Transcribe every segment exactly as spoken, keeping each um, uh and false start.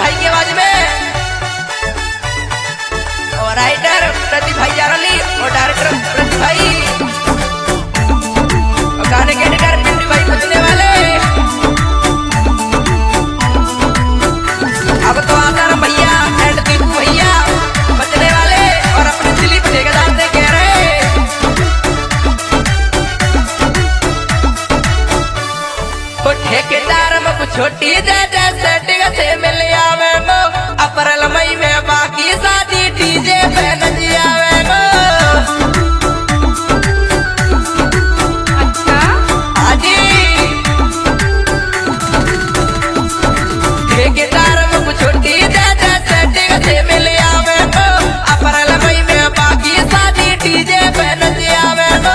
भाई की आवाज में और राइटर प्रदीप भाई जारली और डायरेक्टर प्रदीप भाई और गाने के एडिटर पिंटू भाई बजने वाले। अब तो आसाराम भैया एंड दीपू भैया बजने वाले और अपने दिलीप ठेकेदार से कह रहे वो ठेकेदार में कुछ छोटी दे दे सेटिंग से मिल आवे गो अप्रैल मई में बाकी शादी डीजे पे नच आवे गो। अच्छा हाजी ठेकेदार में कुछ छोटी दे दे सेटिंग से मिल आवे गो अप्रैल मई में बाकी शादी डीजे पे नच आवे गो।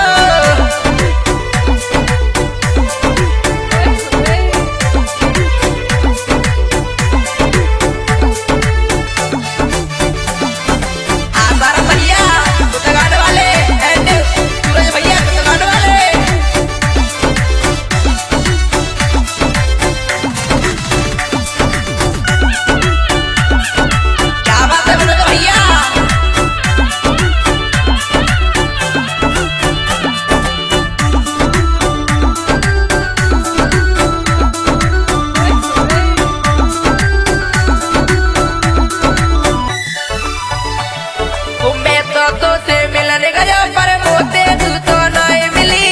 तो से मिलने गया पर मोते तू तो नहीं मिली।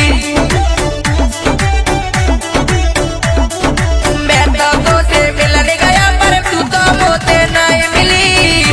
मैं तो तो से मिलने गया पर तू तो मोते नहीं मिली।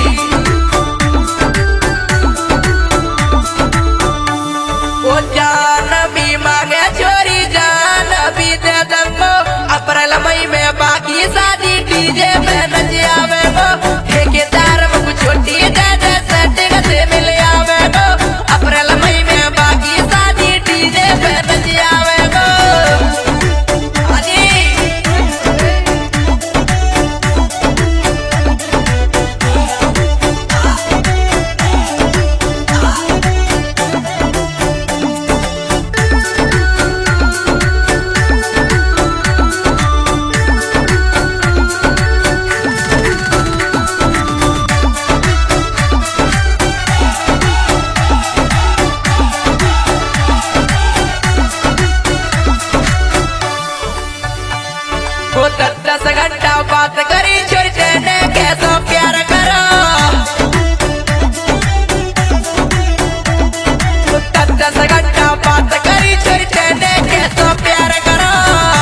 वो जान भी मांगे चोरी जान भी दे दंगो अप्रैल मई में बाकी शादी डीजे पे नच आवे गो। ठेकेदार में कुछ छोटी दे दे सेटिंग से मिल आवे गो अप्रैल मई में बाकी शादी डीजे पे नच आवे गो। हाजी वो दस घंटा बात करी छोड़ ने कैसा प्यार करो। वो दस घंटा बात करी छोड़ ने कैसा प्यार करो।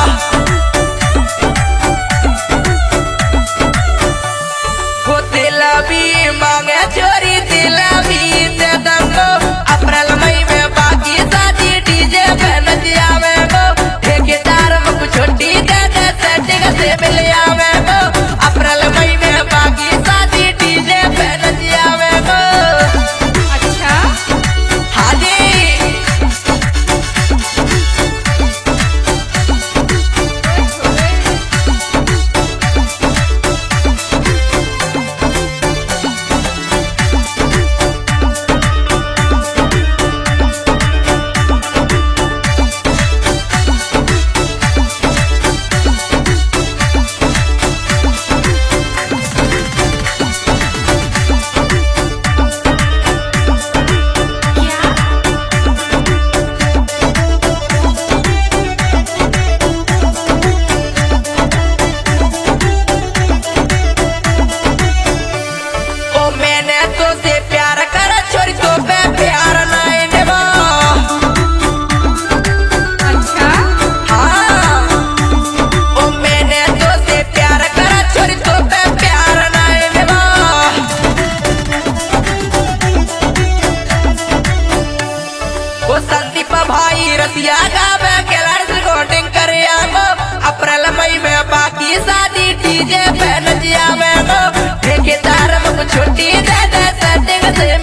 वो दिल भी मांगे चोरी दिल भी दे दंगो अप्रैल मई में बाकी शादी डीजे पे नच आवे गो। ठेकेदार में कुछ छोटी दे दे सेटिंग से मिल आवे गो अप्रैल मई में बाकी शादी डीजे पे नच आवे गो। अच्छा हाजी तो से प्यार कर छोरी तो पे प्यार नहीं देवा। अच्छा हाँ ओ मैंने तो से प्यार कर छोरी तो पे प्यार नहीं देवा। वो संदीप भाई रसिया गावे केलर रिकॉर्डिंग करे आगो अप्रैल मई में बाकी शादी डीजे पे नच आवे गो। ठेकेदार में कुछ छोटी दे दे सेटिंग से